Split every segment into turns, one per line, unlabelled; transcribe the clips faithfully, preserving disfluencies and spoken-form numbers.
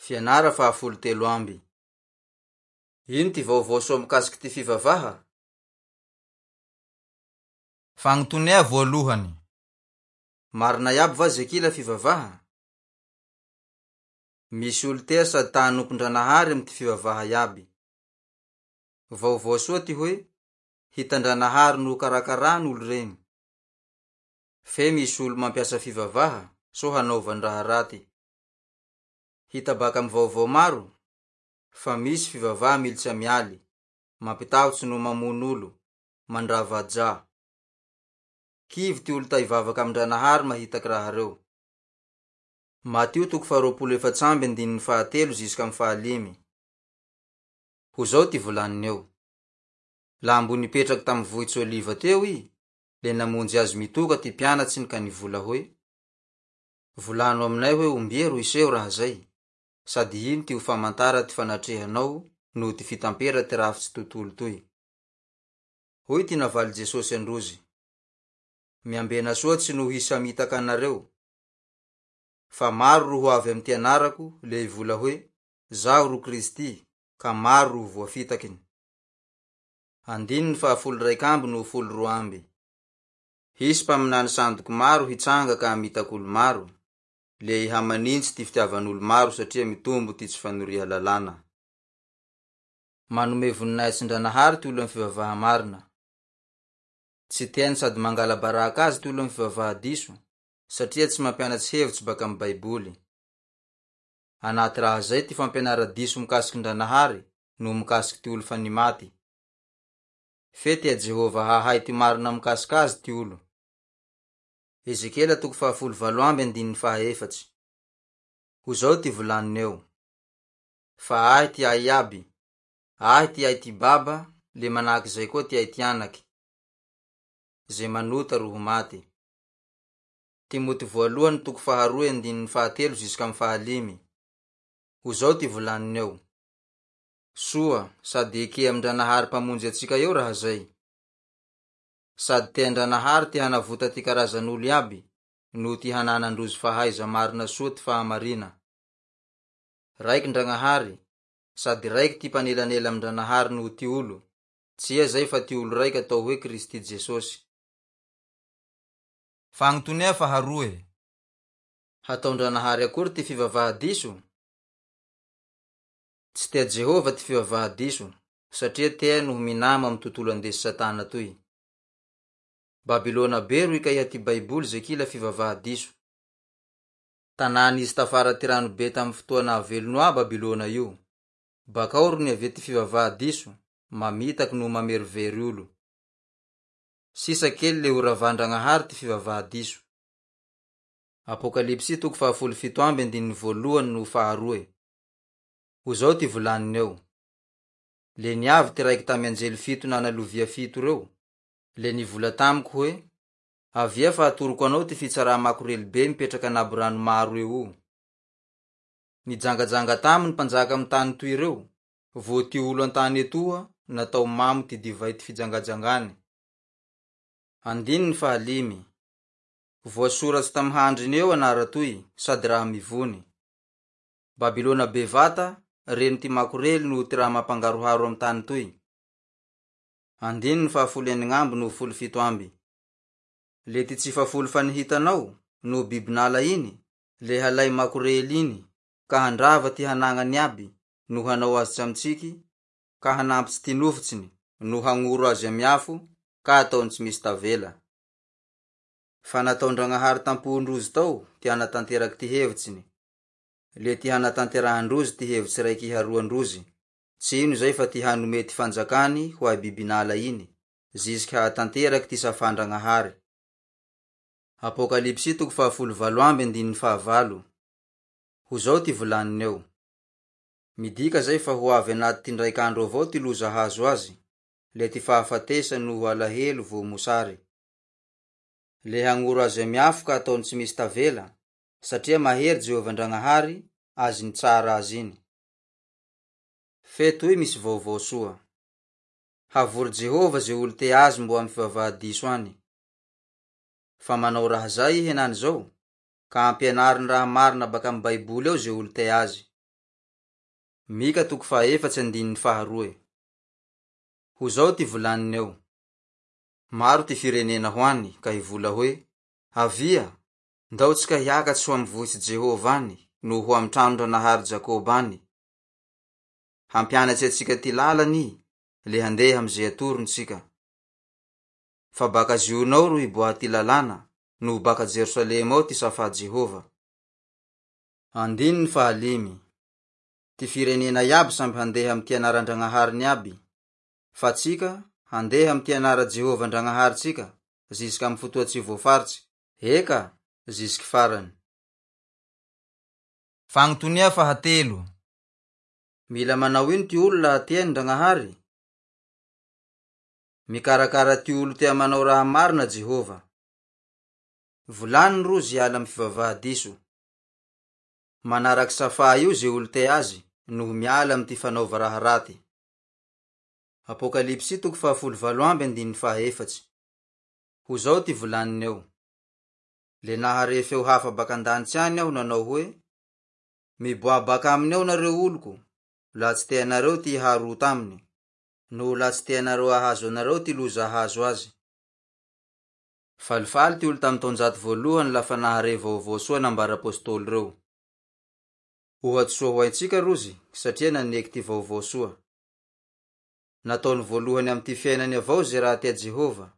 Fianara fahafolo telo amby. Ino ty vaovao soa mikasiky ty fivavaha?
Fagnotonea voalohany.
Marina iaby va zekila fivavaha? Misy olo tea sady tahanom-pondranahary amy ty fivavaha iaby. Vaovao soa ty hoe hitandranahary no karakarany olo regny. Fe misy olo mampiasa fivavaha so hanaovan-draha raty. Hita baka amy vaovao maro fa misy fivavaha militsy amialy, mampitahotsy no mamono olo, mandravaja. Kivy ty olo taivavaka amin-dranahary mahitaky raha reo. Matio toko faharoapolo efatsamby andininy fahatelo ziska amy fahalimy. Ho zao ty volaniny eo. La mbo nipetraky tamy vohitsy oliva teo i, le namonjy azy mitoka ty pianatsiny ka nivola hoe, volano aminay hoe ombie ro iseo raha zay, sady ino ty ho famantara ty fanatrehanao no ty fitampera ty rafitsy tontolo toy. Hoy ty navaly Jesosy androzy. Miambena soa tsy no hisamitaka anareo. Fa maro ro ho avy amy ty anarako le ivola hoe, zaho ro Kristy, ka maro ro voafitakiny. Andininy fahafolo raikamby no folo roa amby. Hisy mpaminany sandoky maro hitsanga ka mitak'olo maro, le ihamanintsy ty fitiavan'olo maro satria mitombo ty tsy fanoriha lalàna. Manome voninahitsin-dranahary ty olo amy fivavaha marina. Tsy tiany sady mangala baraka azy ty olo amy fivavaha diso, satria tsy mampianatsy hevitsy baka amy Baiboly. Anaty raha zay ty fampianara diso mikasikin-dranahary no mikasiky ty olo fa nimaty. Fe tia Jehova hahay ty marina mikasiky azy ty olo. Ezekela toko fahafolo valo amby andininy fahaefatsy. Ho zao ty volaniny eo. Fa ahy ty ahy iaby, ahy ty ahy ty baba, le manahaky zay koa ty ahy ty anaky. Ze manota ro ho maty. Timoty voalohany toko faharoe andininy fahatelo ziska amy fahalimy. Ho zao ty volaniny eo. Soa sady eke amin-dranahary mpamonjy atsika eo raha zay. Sady te andranahary ty hanavota ty karazan'olo iaby no ty hananandrozy fahaiza marina soa ty fahamarina. Raiky ndranahary, sady raiky ty panelanela amin-dranahary no ty olo, tsy ia zay fa ty olo raiky atao hoe Kristy Jesosy.
Fagnotonea faharoe.
Hataon-dranahary akory ty fivavaha diso? Tsy tea Jehova ty fivavaha diso, satria tea no minama amy tontolo andesy Satana toy. Babilona be ro ikaiha ty Baiboly zekila fivavaha diso. Tanà izy tafara ty rano be tamy fotoana velona a Babilona io. Bakao ro niavy ty fivavaha diso, mamitaky no mamerovery olo. Sisa kely le uravan-dranahary ty fivavaha diso. Apokalipsy toko fahafolo fito amby andininy voalohany no faharoe. Ho zao ty volaniny eo. Le niavy ty raiky tamy anjely fito nanalovia fito reo, le nivola tamiko hoe, avia fa atoroko anao ty fitsara makorely be mipetraka anabo rano maro eo. Nijangajanga taminy mpanjaka amy tany toy reo, vo ty olo antany etoa natao mamo ty divay ty fijangajangany. Andininy fahalimy. Voasoratsy tamy handriny eo anara toy, sady raha mivony. Babilona bevata, reno ty makorely no ty raha mampangaroharo amy tany toy. Andininy fahafolo eningamby no folo fito amby. Le ty tsy fafolo fa nihitanao no bibinala iny, le halay makorely iny, ka handrava ty hanagnany aby, no hanao azy tsamtsiky, ka hanampitsy ty nofitsiny, no hangoro azy amiafo, ka ataony tsy misy tavela. Fa nataon-dranahary tampondrozy tao ty hanatanteraky ty hevitsiny. Le ty hanatanterahandrozy ty hevitsy raiky iharoandrozy, tsy ino zay fa ty hanome ty fanjakany ho ay bibinala iny, zisky hatanteraky ty safan-dranahary. Apokalipsy toko fahafolo valo amby andininy fahavalo. Ho zao ty volaniny eo. Midika zay fa ho avy anaty ty ndraikandro avao ty loza hazo azy, le ty fahafatesa no ho alahelo vo mosary. Le hangoro azy amiafo ka ataony tsy misy tavela, satria mahery Jehova-Ndrangahary azy ny tsara azy iny. Fe toy misy vaovao soa. Havory Jehova ze olo te azy mbo amy fivavaha diso any. Fa manao raha zay henany zao, ka ampianariny raha marina baka amy Baiboly eo ze olo te azy. Mika toko fahaefatsy andininy faharoe. Ho zao ty volaniny eo. Maro ty firenena hoany ka hivola hoe, avia, ndao tsika hiakatsy ho amy vohitsy Jehova any no ho amy tranondranahary Jakoba any. Hampianatsy atsika ty lalany le handeha amizay atorony tsika. Fa baka zionao ro hiboaha ty lalàna no baka Jerusalema ao ty safa Jehova. Andininy fahalimy. Ty firenena iaby samby handeha amy ty anaran-Dragnahariny aby, fa tsika handeha amy ty anara Jehova Ndragnahary tsika zisk amy fotoa tsy voafaritsy, eka zisk farany.
Fagnotonia fahatelo.
Mila manao ino ty olo laha tiany Ndragnahary? Mikarakara ty olo tia manao raha marina Jehova. Volany rozy hiala amy fivavaha diso. Manaraky safa io ze olo te azy noho miala amy ty fanaova raha raty. Apokalipsy toko fahafolo valo amby andininy fahaefatsy. Ho zao ty volaniny eo. Le nahare feo hafa baka andanitsy any aho nanao hoe, miboa baka aminy ao nareo oloko, la tsy teanareo ty haro taminy, no la tsy teanareo ahazo anareo ty loza ahazo azy. Falifaly ty olo tamy taonjato voalohany lafa nahare vaovao soa nambara apôstôly reo. Ohatsy soa ho aintsika rozy satria naneky ty vaovao soa. Nataony voalohany amy ty fiainany avao ze raha tia Jehova.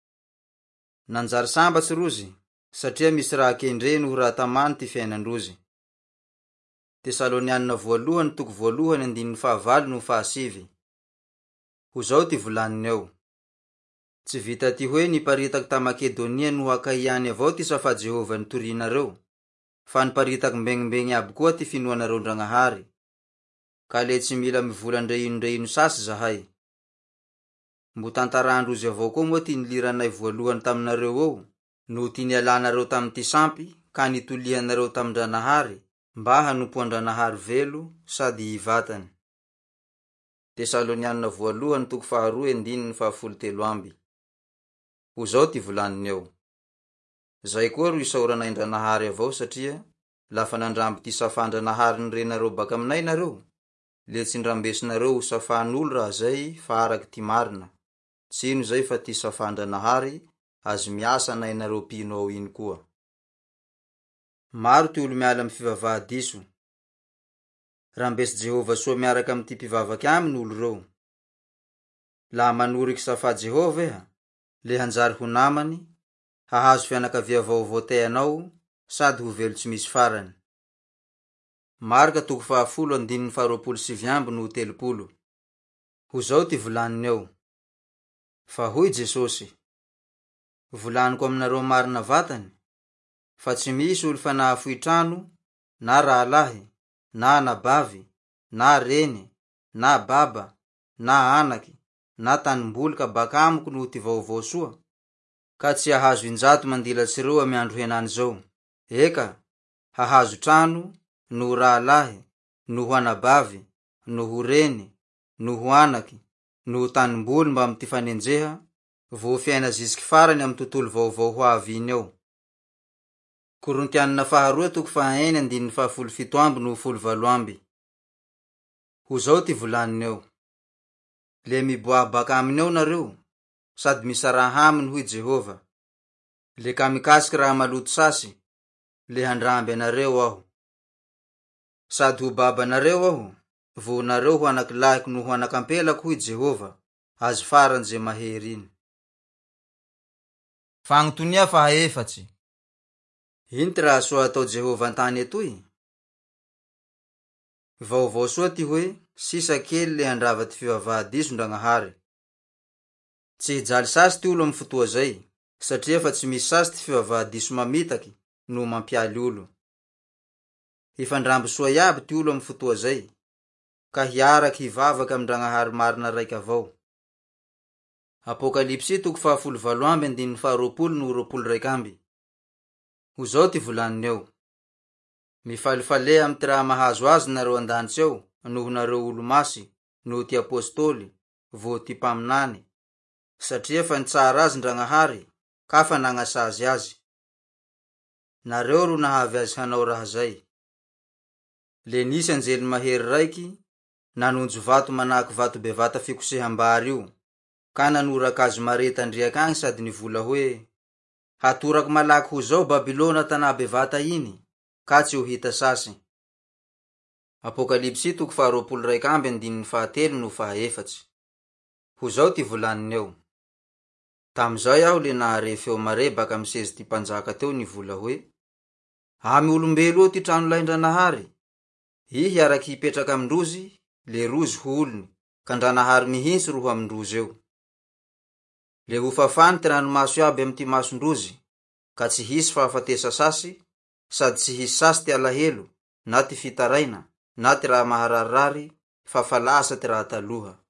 Nanjary sambatsy rozy satria misy raha kendre noho raha tamany ty fiainandrozy. Tesalonianina voalohany toko voalohany andininy fahavalo no fahasivy. Ho zao ty volaniny eo. Tsy vita ty hoe niparitaky ta Makedonia no Akaiany avao ty safa Jehova nitorinareo, fa niparitaky mbegnimbegny aby koa ty finoanareo Ndragnahary. Ka le tsy mila mivolandre ino-ndre ino sasy zahay. Mbo tantarandrozy avao koa moa ty niliranay voalohany taminareo eo, no ty nialanareo tamy ty sampy ka nitolihanareo tamy Ndragnahary mba hanompoa Ndragnahary velo sady hivatany. Tesalonianina voalohany toko faharoe andininy fahafolo telo amby. Ho zao ty volaniny eo. Zay koa ro isaoranay Ndragnahary avao satria lafa nandramby ty safan-Ndragnahary nirenareo baka aminay nareo, le tsy ndrambesinareo ho safan'olo raha zay fa araky ty marina. Tsino zay fa ty safan-Ndragnahary azy miasa nay nareo pino ao iny koa. Maro ty olo miala amy fivavaha diso. Rambesy Jehova soa miaraka amy ty pivavaky aminy olo reo. Laha manoriky safa Jehova eha, le hanjary ho namany, hahazo fianakavia vaovao teanao, sady ho velo tsy misy farany. Marka toko fahafolo andininy faharoapolo sivy amby no telopolo. Ho zao ty volaniny eo. Fa hoy Jesosy, volaniko aminareo marina vatany, fa tsy misy olo fa nahafoy trano, na rahalahy, na anabavy, na reny, na baba, na anaky, na tanimboly ka baka amiko noho ty vaovao soa, ka tsy hahazo injato mandilatsy reo amy andro henany zao. Eka, hahazo trano, noho rahalahy, noho anabavy, noho reny, noho anaky, noho tanimboly mba amy ty fanenjeha, vo fiaina zisiky farany amy tontolo vaovao ho avy iny eo. Korintianina faharoa toko fahaeny andininy fahafolo fito amby no folo valo amby. Ho zao ty volaniny eo. Le miboa baka aminy eo nareo, sady misaraha aminy hoy Jehova. Le ka mikasiky raha maloto sasy, le handramby anareo aho. Sady ho baba nareo aho, vo nareo ho anakilahiko no ho anakampelako hoy Jehova, azy farany ze mahery iny.
Fagnotonia fahaefatsy.
Ino ty raha soa atao Jehova antany etoy? Vaovao soa ty hoe, sisa kely le handrava ty fivavaha diso Ndragnahary. Tsy hijaly sasy ty olo amy fotoa zay, satria fa tsy misy sasy ty fivavaha diso mamitaky no mampialy olo. Hifandramby soa iaby ty olo amy fotoa zay, ka hiaraky hivavaky amy Ndragnahary marina raiky avao. Apokalipsy toko fahafolo valo amby andininy faharoapolo no roapolo raiky amby. Ho zao ty volaniny eo. Mifalifaleha amy ty raha mahazo azy nareo andanitsy eo, noho nareo olo masy, noho ty apôstôly, vo ty mpaminany, satria fa nitsara azy Ndragnahary, ka fa nagnasazy azy. Nareo ro nahavy azy hanao raha zay. Le nisy anjely mahery raiky nanonjo vato manahaky vato bevata fikoseham-bary io, ka nanorakazo mare tandriaky agny sady nivola hoe: hatorako malaky ho zao Babilona tanà bevata iny, ka tsy ho hita sasy. Apokalipsy toko faharoapolo raika amby andininy fahatelo no fahaefatsy. Ho zao ty volaniny eo: tamizay aho le nahare feo mare baka amy sezy ty mpanjaka teo nivola hoe: amy olombelo eo ty trano lahin-dranahary, ihy araky hipetraky amindrozy, le rozy ho olony, ka ndranahary mihintsy roho amindrozy eo. Le ho fafany ty ranomaso iaby amy ty masondrozy, ka tsy hisy fahafatesa sasy, sady tsy hisy sasy ty alahelo, na ty fitaraina, na ty raha mahararirary, fa fa lasa ty raha taloha.